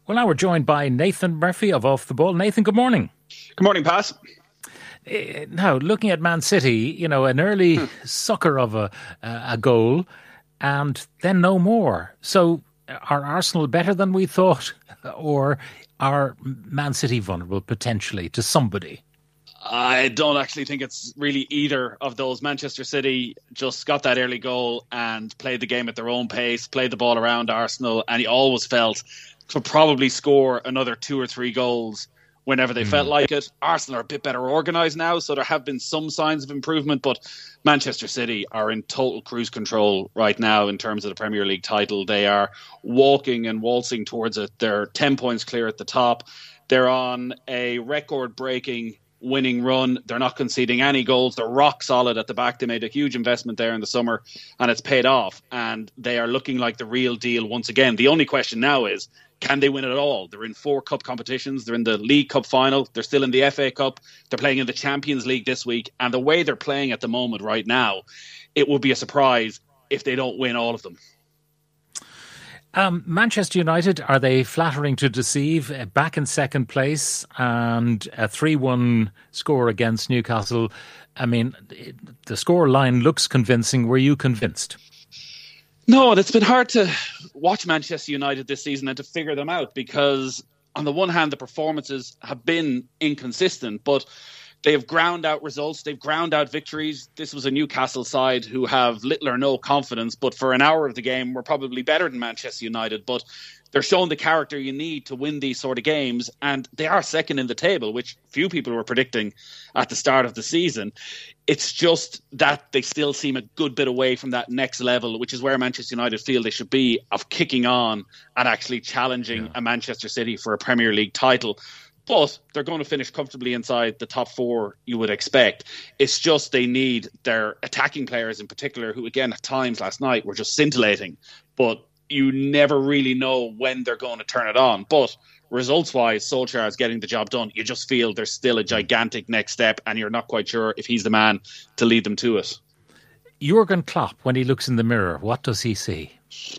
Well, now we're joined by Nathan Murphy of Off the Ball. Nathan, good morning. Good morning, Pat. Now, looking at Man City, an early sucker of a goal and then no more. So are Arsenal better than we thought, or are Man City vulnerable potentially to somebody? I don't actually think it's really either of those. Manchester City just got that early goal and played the game at their own pace, played the ball around Arsenal, and he always felt could probably score another 2 or 3 goals whenever they felt like it. Arsenal are a bit better organised now, so there have been some signs of improvement, but Manchester City are in total cruise control right now in terms of the Premier League title. They are walking and waltzing towards it. They're 10 points clear at the top. They're on a record-breaking winning run. They're not conceding any goals. They're rock solid at the back. They made a huge investment there in the summer and it's paid off, and they are looking like the real deal once again. The only question now is, can they win it all? They're in 4 cup competitions. They're in the League Cup final. They're still in the FA Cup. They're playing in the Champions League this week. And the way they're playing at the moment right now, it would be a surprise if they don't win all of them. Manchester United, are they flattering to deceive? Back in second place and a 3-1 score against Newcastle. I mean, the score line looks convincing. Were you convinced? No, it's been hard to watch Manchester United this season and to figure them out because on the one hand, the performances have been inconsistent, but they have ground out results. They've ground out victories. This was a Newcastle side who have little or no confidence, but for an hour of the game, were probably better than Manchester United. But they're showing the character you need to win these sort of games, and they are second in the table, which few people were predicting at the start of the season. It's just that they still seem a good bit away from that next level, which is where Manchester United feel they should be, of kicking on and actually challenging a Manchester City for a Premier League title. But they're going to finish comfortably inside the top 4, you would expect. It's just they need their attacking players in particular, who, again, at times last night were just scintillating. But you never really know when they're going to turn it on. But results-wise, Solskjaer is getting the job done. You just feel there's still a gigantic next step, and you're not quite sure if he's the man to lead them to it. Jurgen Klopp, when he looks in the mirror, what does he see?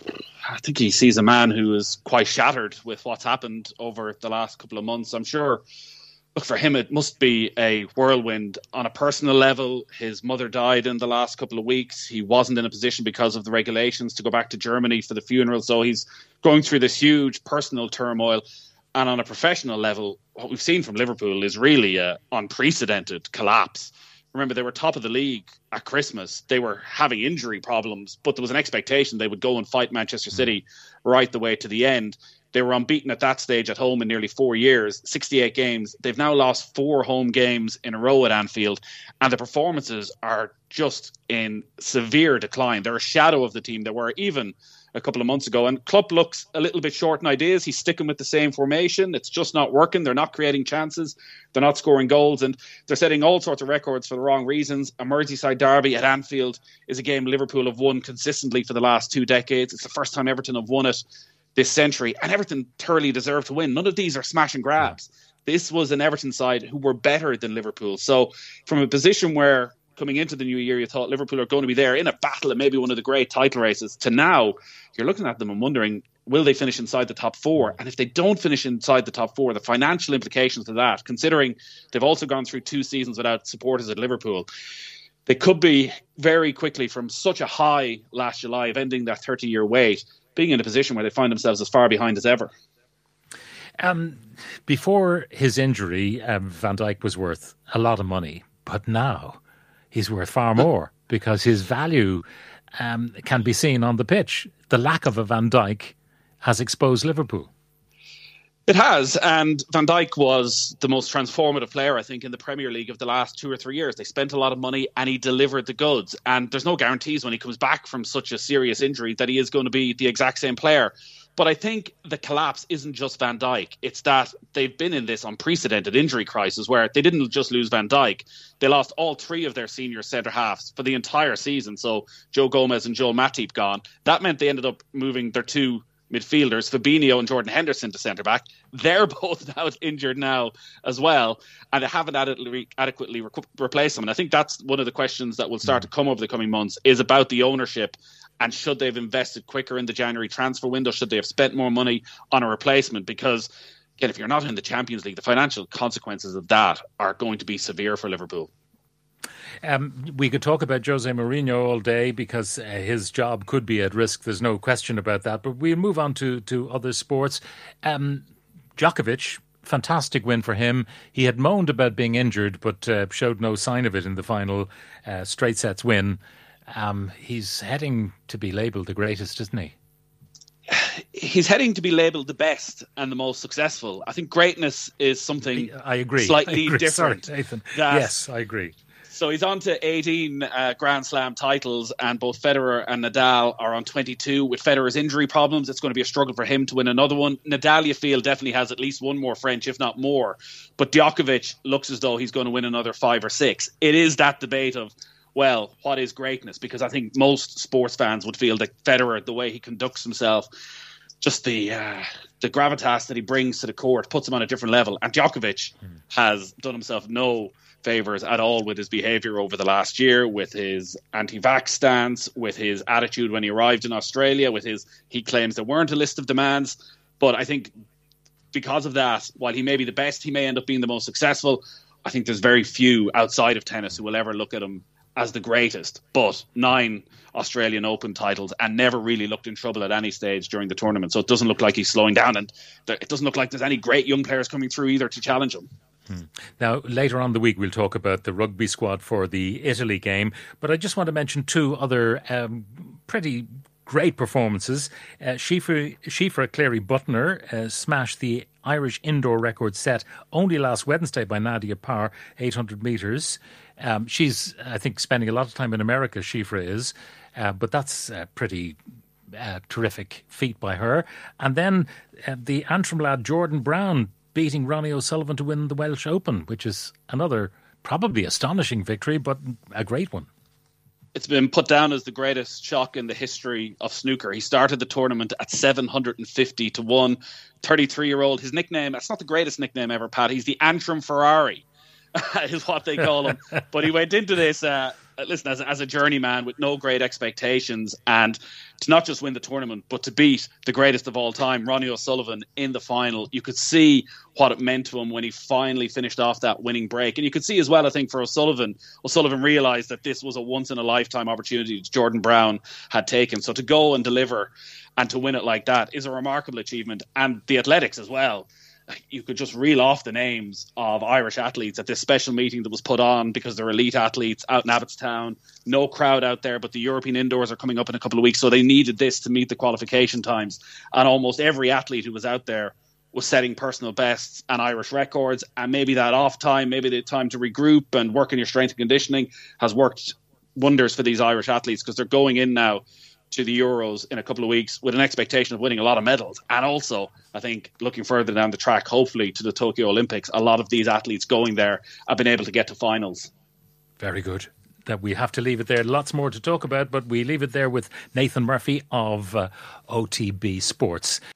I think he sees a man who is quite shattered with what's happened over the last couple of months. I'm sure, look, for him, it must be a whirlwind. On a personal level, his mother died in the last couple of weeks. He wasn't in a position because of the regulations to go back to Germany for the funeral. So he's going through this huge personal turmoil. And on a professional level, what we've seen from Liverpool is really an unprecedented collapse. Remember, they were top of the league at Christmas. They were having injury problems, but there was an expectation they would go and fight Manchester City right the way to the end. They were unbeaten at that stage at home in nearly 4 years, 68 games. They've now lost 4 home games in a row at Anfield, and the performances are just in severe decline. They're a shadow of the team they were even a couple of months ago. And Klopp looks a little bit short in ideas. He's sticking with the same formation. It's just not working. They're not creating chances. They're not scoring goals. And they're setting all sorts of records for the wrong reasons. A Merseyside derby at Anfield is a game Liverpool have won consistently for the last 2 decades. It's the first time Everton have won it this century. And Everton thoroughly deserve to win. None of these are smash and grabs. This was an Everton side who were better than Liverpool. So from a position where coming into the new year, you thought Liverpool are going to be there in a battle and maybe one of the great title races, to now you're looking at them and wondering, will they finish inside the top 4? And if they don't finish inside the top 4, the financial implications of that, considering they've also gone through 2 seasons without supporters at Liverpool, they could be very quickly from such a high last July of ending that 30-year wait, being in a position where they find themselves as far behind as ever. Before his injury, Van Dijk was worth a lot of money, but now he's worth far more because his value can be seen on the pitch. The lack of a Van Dijk has exposed Liverpool. It has, and Van Dijk was the most transformative player, I think, in the Premier League of the last 2 or 3 years. They spent a lot of money and he delivered the goods. And there's no guarantees when he comes back from such a serious injury that he is going to be the exact same player. But I think the collapse isn't just Van Dijk. It's that they've been in this unprecedented injury crisis where they didn't just lose Van Dijk. They lost all 3 of their senior centre-halves for the entire season. So Joe Gomez and Joel Matip gone. That meant they ended up moving their 2 midfielders, Fabinho and Jordan Henderson, to centre-back. They're both out injured now as well, and they haven't adequately replaced them. And I think that's one of the questions that will start to come over the coming months, is about the ownership And should they have invested quicker in the January transfer window? Should they have spent more money on a replacement? Because, again, if you're not in the Champions League, the financial consequences of that are going to be severe for Liverpool. We could talk about Jose Mourinho all day because his job could be at risk. There's no question about that. But we'll move on to other sports. Djokovic, fantastic win for him. He had moaned about being injured, but showed no sign of it in the final straight sets win. He's heading to be labelled the greatest, isn't he? He's heading to be labelled the best and the most successful. I think greatness is something I agree. slightly different. Sorry, Nathan. Yes, I agree. So he's on to 18 Grand Slam titles, and both Federer and Nadal are on 22. With Federer's injury problems, it's going to be a struggle for him to win another one. Nadal, you feel, definitely has at least one more French, if not more. But Djokovic looks as though he's going to win another 5 or 6. It is that debate of, well, what is greatness? Because I think most sports fans would feel that Federer, the way he conducts himself, just the gravitas that he brings to the court puts him on a different level. And Djokovic has done himself no favours at all with his behaviour over the last year, with his anti-vax stance, with his attitude when he arrived in Australia, he claims there weren't a list of demands. But I think because of that, while he may be the best, he may end up being the most successful. I think there's very few outside of tennis who will ever look at him as the greatest. But 9 Australian Open titles and never really looked in trouble at any stage during the tournament. So it doesn't look like he's slowing down, and it doesn't look like there's any great young players coming through either to challenge him. Now, later on in the week, we'll talk about the rugby squad for the Italy game. But I just want to mention 2 other pretty great performances. Shifra Clary-Butner smashed the Irish indoor record set only last Wednesday by Nadia Parr, 800 metres. She's, I think, spending a lot of time in America, Shifra is. But that's a pretty terrific feat by her. And then the Antrim lad Jordan Brown beating Ronnie O'Sullivan to win the Welsh Open, which is another probably astonishing victory, but a great one. It's been put down as the greatest shock in the history of snooker. He started the tournament at 750 to 1. 33-year-old. His nickname, that's not the greatest nickname ever, Pat. He's the Antrim Ferrari, is what they call him. But he went into this, as a journeyman with no great expectations, and to not just win the tournament, but to beat the greatest of all time, Ronnie O'Sullivan, in the final. You could see what it meant to him when he finally finished off that winning break. And you could see as well, I think, for O'Sullivan realised that this was a once-in-a-lifetime opportunity that Jordan Brown had taken. So to go and deliver and to win it like that is a remarkable achievement. And the athletics as well. You could just reel off the names of Irish athletes at this special meeting that was put on because they're elite athletes out in Abbottstown. No crowd out there, but the European indoors are coming up in a couple of weeks, so they needed this to meet the qualification times. And almost every athlete who was out there was setting personal bests and Irish records. And maybe that off time, maybe the time to regroup and work on your strength and conditioning has worked wonders for these Irish athletes, because they're going in now to the Euros in a couple of weeks with an expectation of winning a lot of medals. And also, I think, looking further down the track, hopefully to the Tokyo Olympics, a lot of these athletes going there have been able to get to finals. Very good. That we have to leave it there. Lots more to talk about, but we leave it there with Nathan Murphy of OTB Sports.